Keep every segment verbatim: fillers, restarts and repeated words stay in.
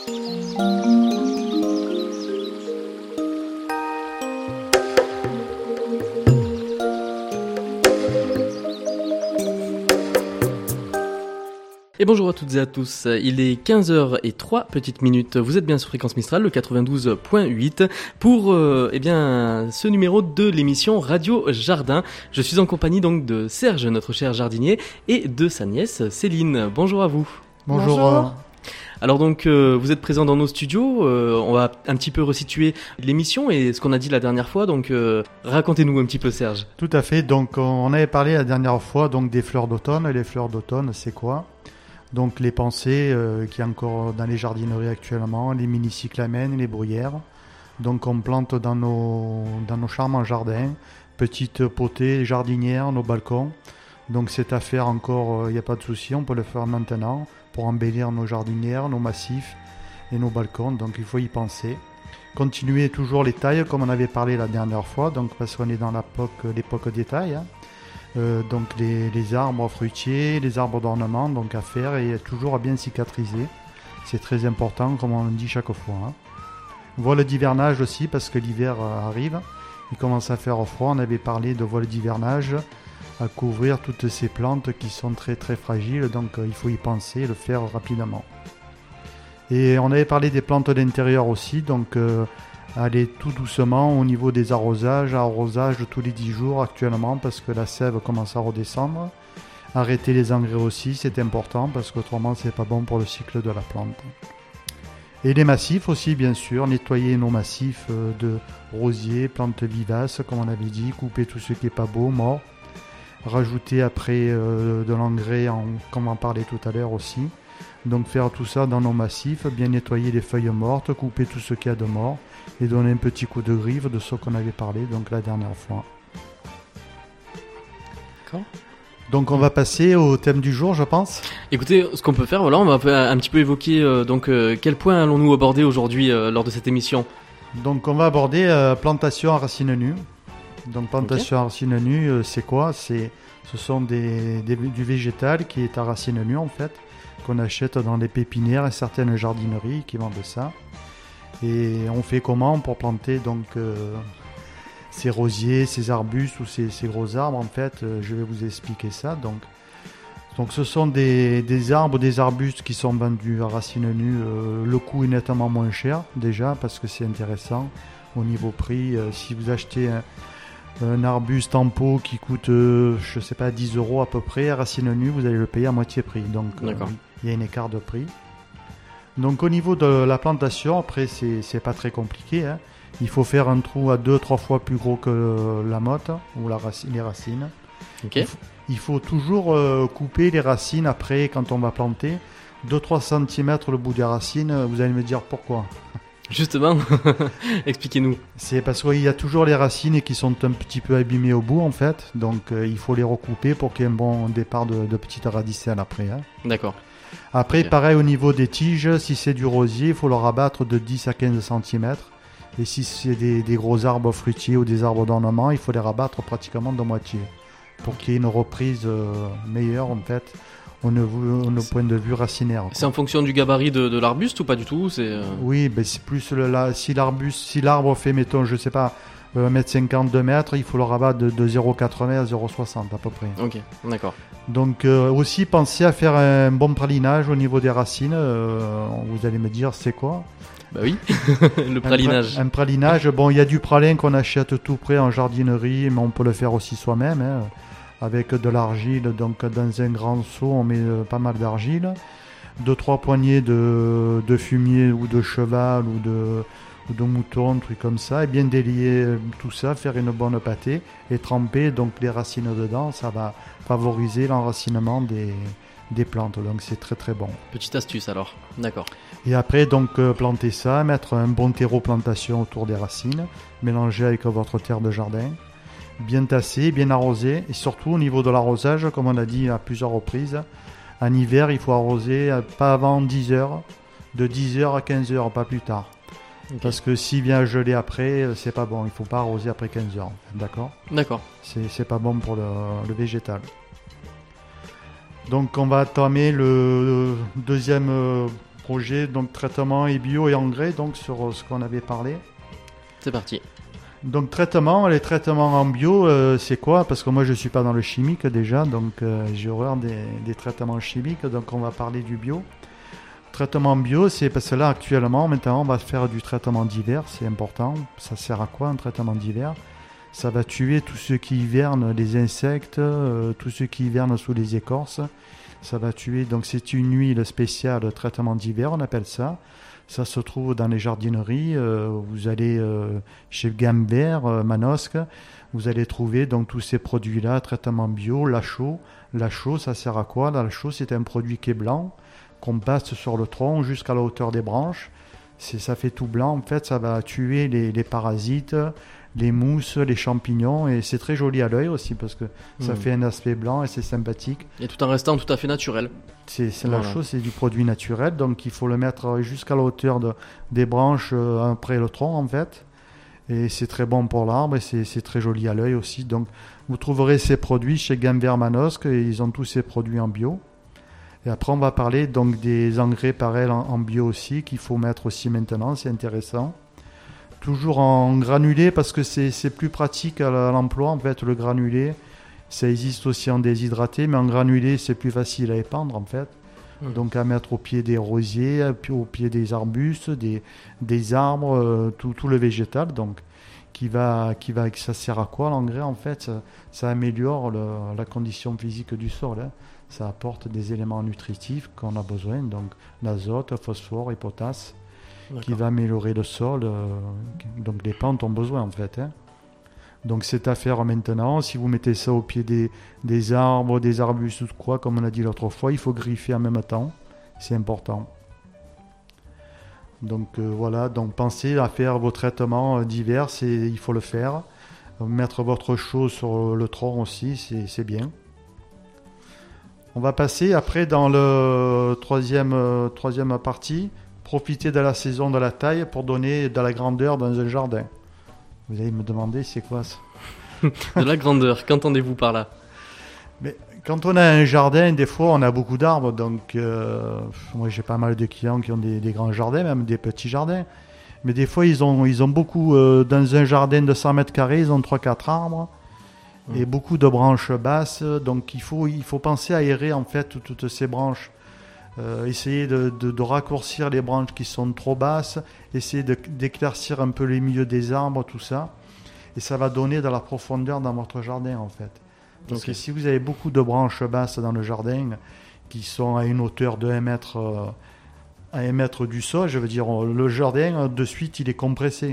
Et bonjour à toutes et à tous, il est quinze heures zéro trois petites minutes, vous êtes bien sur Fréquence Mistral, le quatre-vingt-douze point huit, pour euh, eh bien, ce numéro de l'émission Radio Jardin. Je suis en compagnie donc de Serge, notre cher jardinier, et de sa nièce Céline. Bonjour à vous. Bonjour. Bonjour. Alors donc, euh, vous êtes présents dans nos studios, euh, on va un petit peu resituer l'émission et ce qu'on a dit la dernière fois, donc euh, racontez-nous un petit peu Serge. Tout à fait, donc on avait parlé la dernière fois donc, des fleurs d'automne. Les fleurs d'automne, c'est quoi ? Donc les pensées euh, qu'il y a encore dans les jardineries actuellement, les mini-cyclamènes, les bruyères. Donc on plante dans nos, dans nos charmants jardins, petites potées jardinières, nos balcons. Donc c'est à faire encore, il euh, n'y a pas de souci, on peut le faire maintenant pour embellir nos jardinières, nos massifs et nos balcons. Donc il faut y penser. Continuer toujours les tailles comme on avait parlé la dernière fois, donc parce qu'on est dans l'époque, l'époque des tailles. Hein. Euh, donc les, les arbres fruitiers, les arbres d'ornement donc à faire et toujours à bien cicatriser. C'est très important comme on dit chaque fois. Hein. Voile d'hivernage aussi parce que l'hiver euh, arrive. Il commence à faire froid. On avait parlé de voile d'hivernage à couvrir toutes ces plantes qui sont très très fragiles. Donc euh, il faut y penser, le faire rapidement. Et on avait parlé des plantes d'intérieur aussi. Donc euh, aller tout doucement au niveau des arrosages, arrosage tous les dix jours actuellement parce que la sève commence à redescendre. Arrêter les engrais aussi, c'est important parce qu'autrement c'est pas bon pour le cycle de la plante. Et les massifs aussi bien sûr, nettoyer nos massifs de rosiers, plantes vivaces comme on avait dit, couper tout ce qui est pas beau, mort. Rajouter après euh, de l'engrais en, comme on parlait tout à l'heure aussi. Donc faire tout ça dans nos massifs, bien nettoyer les feuilles mortes, couper tout ce qu'il y a de mort et donner un petit coup de griffe de ce qu'on avait parlé donc la dernière fois. D'accord. Donc on va passer au thème du jour, je pense. Écoutez, ce qu'on peut faire, voilà, on va un petit peu évoquer euh, donc euh, quel point allons-nous aborder aujourd'hui euh, lors de cette émission. Donc on va aborder euh, plantation à racines nues. Donc plantation okay. à racines nues, euh, c'est quoi ? C'est, ce sont des, des, du végétal qui est à racines nues en fait, qu'on achète dans les pépinières et certaines jardineries qui vendent ça. Et on fait comment pour planter donc euh, ces rosiers, ces arbustes ou ces, ces gros arbres en fait, euh, je vais vous expliquer ça. Donc, donc ce sont des, des arbres, des arbustes qui sont vendus à racines nues. Euh, le coût est nettement moins cher déjà parce que c'est intéressant au niveau prix. Euh, si vous achetez un, un arbuste en pot qui coûte, euh, je sais pas, dix euros à peu près à racines nues, vous allez le payer à moitié prix. Donc euh, il y a un écart de prix. Donc au niveau de la plantation, après c'est, c'est pas très compliqué. Hein. Il faut faire un trou à deux trois fois plus gros que la motte ou la racine, les racines. Okay. Il, faut, il faut toujours euh, couper les racines après quand on va planter. deux à trois centimètres le bout des racines, vous allez me dire pourquoi. Justement, expliquez-nous. C'est parce qu'il y a toujours les racines qui sont un petit peu abîmées au bout en fait. Donc euh, il faut les recouper pour qu'il y ait un bon départ de, de petites radicelles après. Hein. D'accord. Après, pareil au niveau des tiges, si c'est du rosier, il faut le rabattre de dix à quinze centimètres. Et si c'est des, des gros arbres fruitiers ou des arbres d'ornement, il faut les rabattre pratiquement de moitié pour qu'il y ait une reprise euh, meilleure en fait au, au, au point de vue racinaire. C'est en fonction du gabarit de, de l'arbuste ou pas du tout c'est, euh... Oui, ben c'est plus le, la, si, l'arbuste, si l'arbre fait, mettons, je sais pas, un mètre cinquante, deux mètres, il faut le rabattre de, de zéro virgule quatre-vingts à zéro virgule soixante à peu près. Ok, d'accord. Donc euh, aussi pensez à faire un bon pralinage au niveau des racines. Euh, vous allez me dire c'est quoi ? Bah oui, le pralinage. Un, pra- un pralinage, bon il y a du pralin qu'on achète tout prêt en jardinerie, mais on peut le faire aussi soi-même, hein, avec de l'argile. Donc dans un grand seau on met euh, pas mal d'argile, deux trois poignées de, de fumier ou de cheval ou de... de mouton, un truc comme ça, et bien délier tout ça, faire une bonne pâtée et tremper donc les racines dedans, ça va favoriser l'enracinement des, des plantes, donc c'est très très bon. Petite astuce alors, d'accord. Et après donc euh, planter ça, mettre un bon terreau plantation autour des racines, mélanger avec votre terre de jardin, bien tasser, bien arroser, et surtout au niveau de l'arrosage, comme on a dit à plusieurs reprises, en hiver il faut arroser pas avant dix heures, de dix heures à quinze heures, pas plus tard. Okay. Parce que s'il vient geler après, c'est pas bon. Il faut pas arroser après quinze heures. D'accord ? D'accord. C'est, c'est pas bon pour le, le végétal. Donc on va entamer le deuxième projet donc traitement et bio et engrais, donc sur ce qu'on avait parlé. C'est parti. Donc traitement, les traitements en bio, euh, c'est quoi? Parce que moi je suis pas dans le chimique déjà, donc euh, j'ai horreur des, des traitements chimiques, donc on va parler du bio. Traitement bio, c'est parce que là actuellement, maintenant on va faire du traitement d'hiver, c'est important. Ça sert à quoi un traitement d'hiver? Ça va tuer tout ce qui hiverne, les insectes, euh, tout ce qui hiverne sous les écorces. Ça va tuer, donc c'est une huile spéciale traitement d'hiver, on appelle ça. Ça se trouve dans les jardineries, euh, vous allez euh, chez Gamme Vert, euh, Manosque, vous allez trouver donc tous ces produits-là, traitement bio, la chaux. La chaux, ça sert à quoi? La chaux, c'est un produit qui est blanc, qu'on passe sur le tronc jusqu'à la hauteur des branches. C'est, ça fait tout blanc, en fait, ça va tuer les, les parasites, les mousses, les champignons, et c'est très joli à l'œil aussi parce que mmh. ça fait un aspect blanc et c'est sympathique. Et tout en restant tout à fait naturel. C'est, c'est voilà. La chose, c'est du produit naturel, donc il faut le mettre jusqu'à la hauteur de, des branches euh, après le tronc en fait. Et c'est très bon pour l'arbre et c'est, c'est très joli à l'œil aussi. Donc vous trouverez ces produits chez Gamme Vert Manosque et ils ont tous ces produits en bio. Et après on va parler donc des engrais pareils en, en bio aussi qu'il faut mettre aussi maintenant, c'est intéressant. Toujours en granulé parce que c'est, c'est plus pratique à l'emploi en fait, le granulé. Ça existe aussi en déshydraté, mais en granulé c'est plus facile à épandre en fait. Mmh. Donc à mettre au pied des rosiers, au pied des arbustes, des, des arbres, euh, tout, tout le végétal. Donc qui va, qui va, ça sert à quoi l'engrais en fait? Ça, ça améliore le, la condition physique du sol. Hein. Ça apporte des éléments nutritifs qu'on a besoin, donc l'azote, le phosphore et potasse. D'accord. Qui va améliorer le sol, euh, donc les plantes ont besoin en fait. Hein. Donc c'est à faire maintenant. Si vous mettez ça au pied des, des arbres, des arbustes ou quoi, comme on a dit l'autre fois, il faut griffer en même temps. C'est important. Donc euh, voilà, donc pensez à faire vos traitements divers, c'est, il faut le faire. Mettre votre chaux sur le tronc aussi, c'est, c'est bien. On va passer après dans le troisième, euh, troisième partie. Profiter de la saison de la taille pour donner de la grandeur dans un jardin. Vous allez me demander c'est quoi ça? De la grandeur, qu'entendez-vous par là? Mais quand on a un jardin, des fois on a beaucoup d'arbres, donc euh, moi j'ai pas mal de clients qui ont des, des grands jardins, même des petits jardins. Mais des fois ils ont, ils ont beaucoup, euh, dans un jardin de cent mètres carrés, ils ont trois quatre arbres mmh. et beaucoup de branches basses, donc il faut, il faut penser à aérer en fait toutes, toutes ces branches. Euh, essayer de, de, de raccourcir les branches qui sont trop basses, essayer de, d'éclaircir un peu les milieux des arbres, tout ça. Et ça va donner de la profondeur dans votre jardin en fait. Parce okay. que si vous avez beaucoup de branches basses dans le jardin qui sont à une hauteur de un mètre, euh, à un mètre du sol, je veux dire, le jardin de suite il est compressé.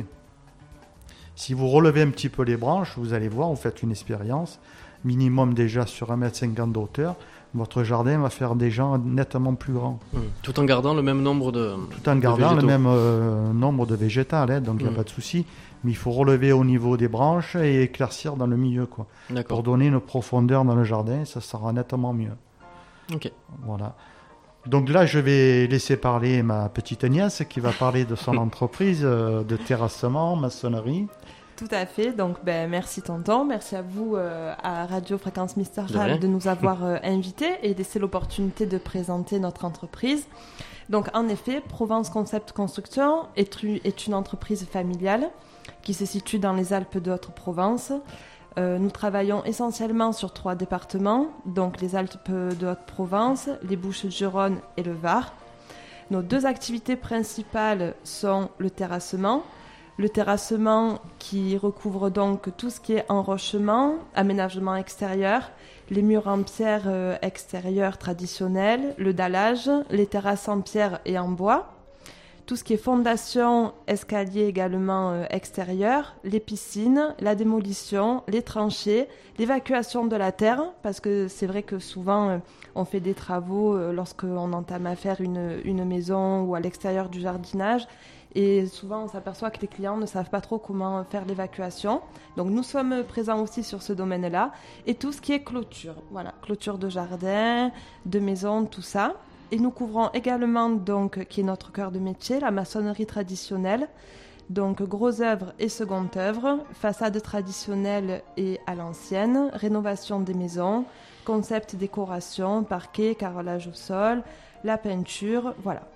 Si vous relevez un petit peu les branches, vous allez voir, vous faites une expérience, minimum déjà sur un mètre cinquante de hauteur, votre jardin va faire déjà nettement plus grand. Mmh. Tout en gardant le même nombre de Tout en gardant le même euh, nombre de végétales, hein, donc il n'y a mmh. pas de souci. Mais il faut relever au niveau des branches et éclaircir dans le milieu, quoi. Pour donner une profondeur dans le jardin, ça sera nettement mieux. Ok. Voilà. Donc là, je vais laisser parler ma petite nièce qui va parler de son entreprise euh, de terrassement, maçonnerie. Tout à fait. Donc, ben, merci tonton. Merci à vous, euh, à Radio Fréquence Mistral, de, de nous avoir euh, invités et laisser l'opportunité de présenter notre entreprise. Donc, en effet, Provence Concept Construction est, est une entreprise familiale qui se situe dans les Alpes de Haute-Provence. Euh, nous travaillons essentiellement sur trois départements, donc les Alpes de Haute-Provence, les Bouches-du-Rhône et le Var. Nos deux activités principales sont le terrassement, Le terrassement qui recouvre donc tout ce qui est enrochement, aménagement extérieur, les murs en pierre euh, extérieure traditionnelle, le dallage, les terrasses en pierre et en bois, tout ce qui est fondation, escalier également euh, extérieur, les piscines, la démolition, les tranchées, l'évacuation de la terre, parce que c'est vrai que souvent euh, on fait des travaux euh, lorsqu'on entame à faire une, une maison ou à l'extérieur du jardinage. Et souvent, on s'aperçoit que les clients ne savent pas trop comment faire l'évacuation. Donc, nous sommes présents aussi sur ce domaine-là. Et tout ce qui est clôture. Voilà, clôture de jardin, de maison, tout ça. Et nous couvrons également, donc, qui est notre cœur de métier, la maçonnerie traditionnelle. Donc, gros œuvre et seconde œuvre, façade traditionnelle et à l'ancienne, rénovation des maisons, concept décoration, parquet, carrelage au sol, la peinture, voilà.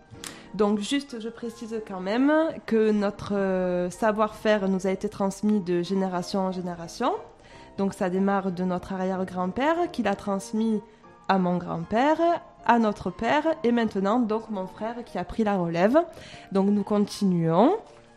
Donc juste, je précise quand même que notre euh, savoir-faire nous a été transmis de génération en génération. Donc ça démarre de notre arrière-grand-père qui l'a transmis à mon grand-père, à notre père et maintenant donc mon frère qui a pris la relève. Donc nous continuons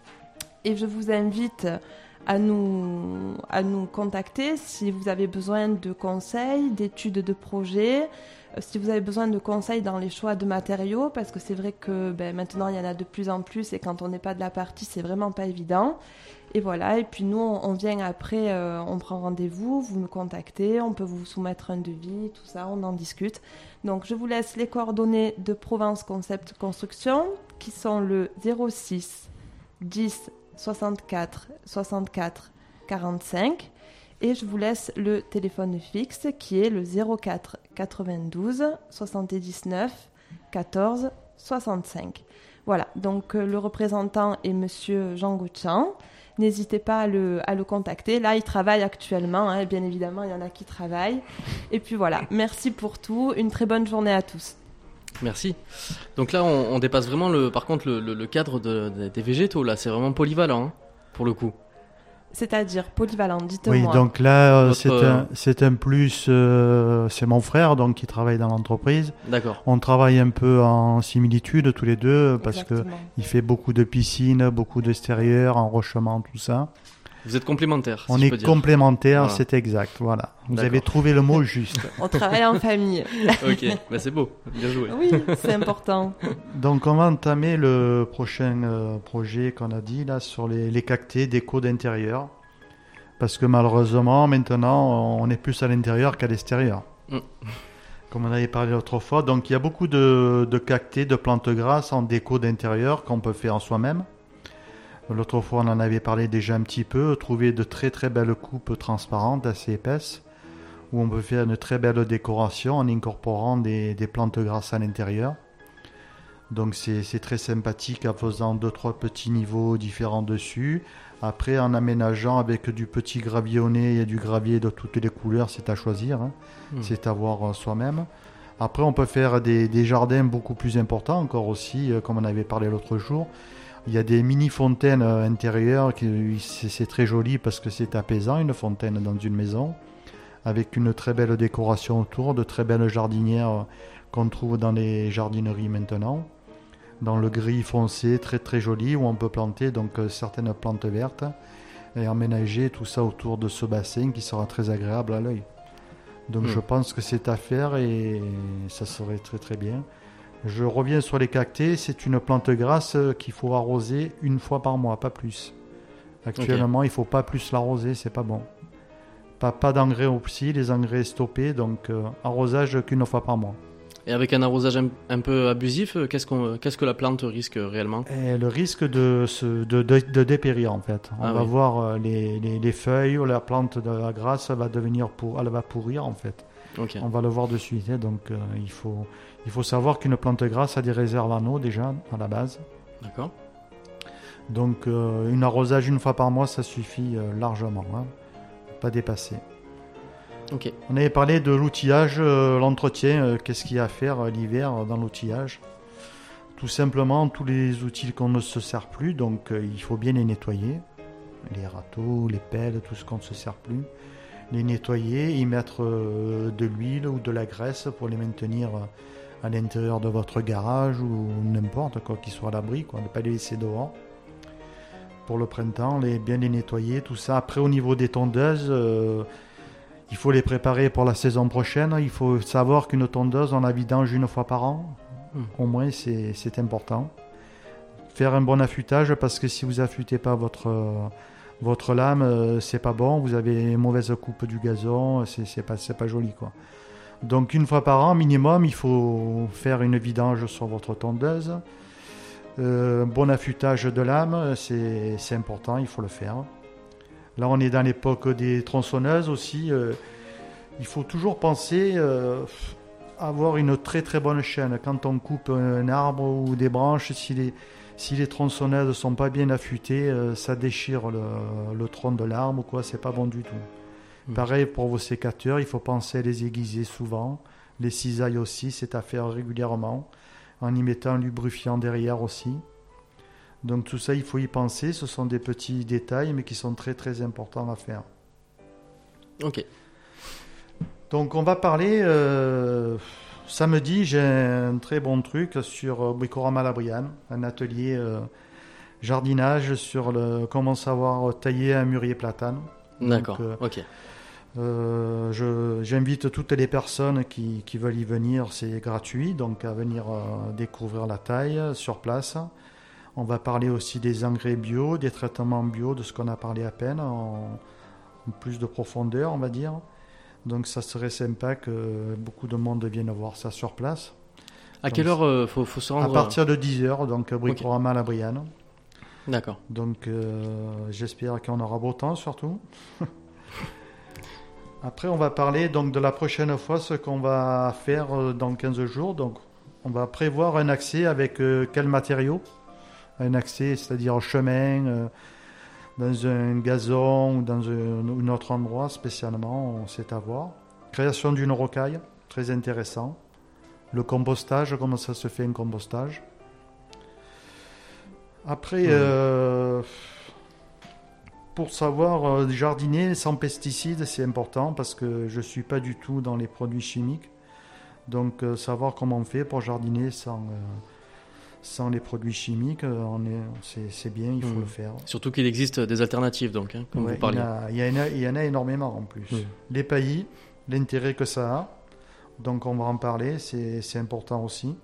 et je vous invite à nous, à nous contacter si vous avez besoin de conseils, d'études de projets, si vous avez besoin de conseils dans les choix de matériaux, parce que c'est vrai que ben, maintenant il y en a de plus en plus et quand on n'est pas de la partie, c'est vraiment pas évident. Et voilà, et puis nous on, on vient après, euh, on prend rendez-vous, vous nous contactez, on peut vous soumettre un devis, tout ça, on en discute. Donc je vous laisse les coordonnées de Provence Concept Construction qui sont le zéro six dix soixante-quatre soixante-quatre quarante-cinq et je vous laisse le téléphone fixe qui est le zéro quatre quatre-vingt-douze soixante-dix-neuf quatorze soixante-cinq. Voilà, donc euh, le représentant est monsieur Jean Gauthian. N'hésitez pas à le, à le contacter. Là, il travaille actuellement, hein, bien évidemment, il y en a qui travaillent. Et puis voilà, merci pour tout. Une très bonne journée à tous. Merci. Donc là, on, on dépasse vraiment, le, par contre, le, le, le cadre de, de, des végétaux. Là, c'est vraiment polyvalent, hein, pour le coup. C'est-à-dire polyvalent, dites-moi. Oui, donc là, Votre... c'est, un, c'est un plus, euh, c'est mon frère donc qui travaille dans l'entreprise. D'accord. On travaille un peu en similitude tous les deux parce Exactement. que il fait beaucoup de piscines, beaucoup d'extérieur, enrochement, tout ça. Vous êtes complémentaires. On si est je peux dire. complémentaires, Voilà. C'est exact, voilà. Vous D'accord. avez trouvé le mot juste. On travaille en famille. Ok, bah c'est beau, bien joué. Oui, c'est important. Donc on va entamer le prochain euh, projet qu'on a dit là sur les, les cactés déco d'intérieur. Parce que malheureusement, maintenant, on est plus à l'intérieur qu'à l'extérieur. Mm. Comme on avait parlé l'autre fois. Donc, il y a beaucoup de, de cactés, de plantes grasses en déco d'intérieur qu'on peut faire en soi-même. L'autre fois, on en avait parlé déjà un petit peu. Trouver de très très belles coupes transparentes, assez épaisses, où on peut faire une très belle décoration en incorporant des, des plantes grasses à l'intérieur. Donc, c'est, c'est très sympathique en faisant deux trois petits niveaux différents dessus. Après, en aménageant avec du petit gravillonné et du gravier de toutes les couleurs, c'est à choisir, hein. Mmh. C'est à voir soi-même. Après, on peut faire des, des jardins beaucoup plus importants encore aussi, comme on avait parlé l'autre jour. Il y a des mini-fontaines intérieures, qui, c'est, c'est très joli parce que c'est apaisant, une fontaine dans une maison, avec une très belle décoration autour, de très belles jardinières qu'on trouve dans les jardineries maintenant. Dans le gris foncé, très très joli, où on peut planter donc euh, certaines plantes vertes et aménager tout ça autour de ce bassin qui sera très agréable à l'œil. Donc mmh. je pense que c'est à faire et ça serait très très bien. Je reviens sur les cactés, c'est une plante grasse qu'il faut arroser une fois par mois, pas plus. Actuellement, okay. Il ne faut pas plus l'arroser, c'est pas bon. Pas, pas d'engrais aussi, les engrais stoppés, donc euh, arrosage qu'une fois par mois. Et avec un arrosage un, un peu abusif, qu'est-ce, qu'on, qu'est-ce que la plante risque réellement ? Et le risque de, se, de, de, de dépérir en fait. On ah va oui. voir les, les, les feuilles ou la plante de la grasse va devenir pour, elle va pourrir en fait. Okay. On va le voir de suite. Hein, donc euh, il, faut, il faut savoir qu'une plante grasse a des réserves en eau déjà à la base. D'accord. Donc euh, un arrosage une fois par mois, ça suffit euh, largement. Hein, pas dépasser. Okay. On avait parlé de l'outillage, euh, l'entretien, euh, qu'est-ce qu'il y a à faire euh, l'hiver euh, dans l'outillage. Tout simplement, tous les outils qu'on ne se sert plus, donc euh, il faut bien les nettoyer. Les râteaux, les pelles, tout ce qu'on ne se sert plus. Les nettoyer, y mettre euh, de l'huile ou de la graisse pour les maintenir euh, à l'intérieur de votre garage ou n'importe quoi, qu'ils soient à l'abri, quoi, ne pas les laisser dehors. Pour le printemps, les, bien les nettoyer, tout ça. Après, au niveau des tondeuses, euh, il faut les préparer pour la saison prochaine. Il faut savoir qu'une tondeuse, on la vidange une fois par an. Mmh. Au moins, c'est, c'est important. Faire un bon affûtage, parce que si vous affûtez pas votre, euh, votre lame, euh, c'est pas bon. Vous avez une mauvaise coupe du gazon, c'est, c'est, pas, c'est pas joli, quoi. Donc, une fois par an, minimum, il faut faire une vidange sur votre tondeuse. Euh, bon affûtage de lame, c'est, c'est important, il faut le faire. Là, on est dans l'époque des tronçonneuses aussi. Euh, il faut toujours penser euh, avoir une très très bonne chaîne. Quand on coupe un arbre ou des branches, si les, si les tronçonneuses ne sont pas bien affûtées, euh, ça déchire le, le tronc de l'arbre, quoi, c'est pas bon du tout. Mmh. Pareil pour vos sécateurs, il faut penser à les aiguiser souvent. Les cisailles aussi, c'est à faire régulièrement. en y mettant un lubrifiant derrière aussi. Donc tout ça, il faut y penser. Ce sont des petits détails, mais qui sont très très importants à faire. Ok. Donc on va parler... Euh, samedi, j'ai un très bon truc sur Bricorama La Brianne, un atelier euh, jardinage sur le, comment savoir tailler un mûrier platane. D'accord, Donc, euh, ok. Euh, je, j'invite toutes les personnes qui, qui veulent y venir, c'est gratuit, donc à venir euh, découvrir la taille sur place. On va parler aussi des engrais bio, des traitements bio, de ce qu'on a parlé à peine, en, en plus de profondeur, on va dire. Donc ça serait sympa que beaucoup de monde vienne voir ça sur place. À donc, quelle heure euh, faut, faut se rendre? À partir de dix heures, donc Bricorama okay. La Brianne. D'accord. Donc euh, j'espère qu'on aura beau temps surtout. Après, on va parler donc de la prochaine fois, ce qu'on va faire dans quinze jours. Donc, on va prévoir un accès avec euh, quel matériau? Un accès, c'est-à-dire un chemin, euh, dans un gazon ou dans un, un autre endroit spécialement, on sait à voir. Création d'une rocaille, très intéressant. Le compostage, comment ça se fait un compostage. Après... Mmh. Euh, Pour savoir euh, jardiner sans pesticides, c'est important parce que je ne suis pas du tout dans les produits chimiques. Donc euh, savoir comment on fait pour jardiner sans, euh, sans les produits chimiques, euh, on est, c'est, c'est bien, il faut mmh. le faire. Surtout qu'il existe des alternatives, donc, hein, comme ouais, vous parliez. Il y, a, il, y a, il y en a énormément en plus. Mmh. Les paillis, l'intérêt que ça a, donc on va en parler, c'est, c'est important aussi.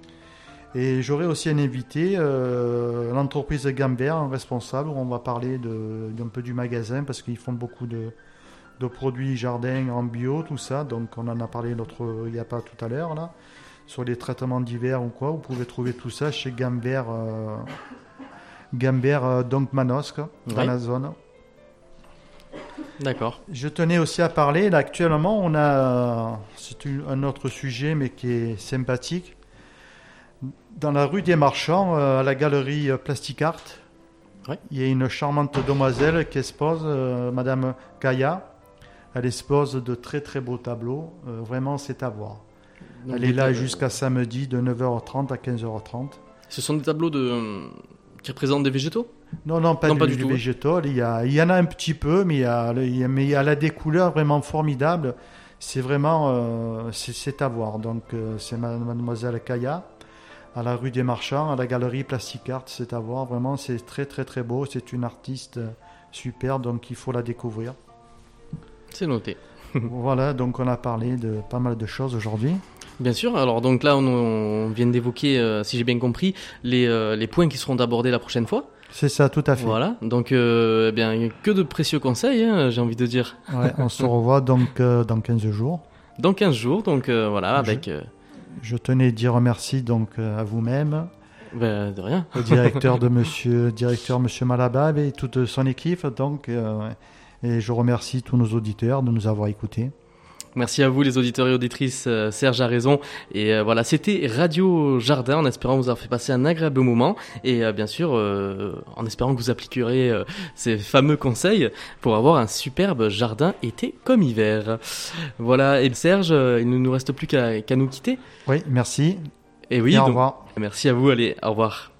Et j'aurai aussi un invité, euh, l'entreprise Gambert, un responsable, où on va parler de, d'un peu du magasin, parce qu'ils font beaucoup de, de produits jardin en bio, tout ça. Donc on en a parlé l'autre, il n'y a pas tout à l'heure, là, sur les traitements d'hiver ou quoi. Vous pouvez trouver tout ça chez Gambert, euh, Gambert euh, donc Manosque, dans ouais. la zone. D'accord. Je tenais aussi à parler, là actuellement, on a, c'est un autre sujet, mais qui est sympathique. Dans la rue des Marchands, euh, à la galerie euh, Plasticart, ouais. il y a une charmante demoiselle qui expose, euh, Madame Kaya. Elle expose de très très beaux tableaux. Euh, vraiment, c'est à voir. Donc elle est là tableaux... jusqu'à samedi de neuf heures trente à quinze heures trente. Ce sont des tableaux de... qui représentent des végétaux? Non, non, pas, non, du, pas du tout. Végétaux. Il y, a, il y en a un petit peu, mais il y a, il y a, mais il y a des couleurs vraiment formidables. C'est vraiment euh, c'est, c'est à voir. Donc, euh, c'est Mademoiselle Kaya. À la rue des Marchands, à la galerie Plasticart, c'est à voir. Vraiment, c'est très très très beau. C'est une artiste super, donc il faut la découvrir. C'est noté. Voilà, donc on a parlé de pas mal de choses aujourd'hui. Bien sûr. Alors donc là, on, on vient d'évoquer, euh, si j'ai bien compris, les, euh, les points qui seront abordés la prochaine fois. C'est ça, tout à fait. Voilà. Donc, euh, eh bien, que de précieux conseils, hein, j'ai envie de dire. Ouais, on se revoit donc euh, dans quinze jours. Dans quinze jours, donc euh, voilà, avec... Je... Je tenais à dire merci donc à vous-même, ben, de rien, au directeur de Monsieur, directeur Monsieur Malabab et toute son équipe. Donc, euh, et je remercie tous nos auditeurs de nous avoir écoutés. Merci à vous les auditeurs et auditrices, euh, Serge a raison. Et euh, voilà, c'était Radio Jardin, en espérant vous avoir fait passer un agréable moment. Et euh, bien sûr, euh, en espérant que vous appliquerez euh, ces fameux conseils pour avoir un superbe jardin été comme hiver. Voilà, et Serge, euh, il ne nous reste plus qu'à, qu'à nous quitter. Oui, merci. Et oui, et donc, au revoir. Merci à vous, allez, au revoir.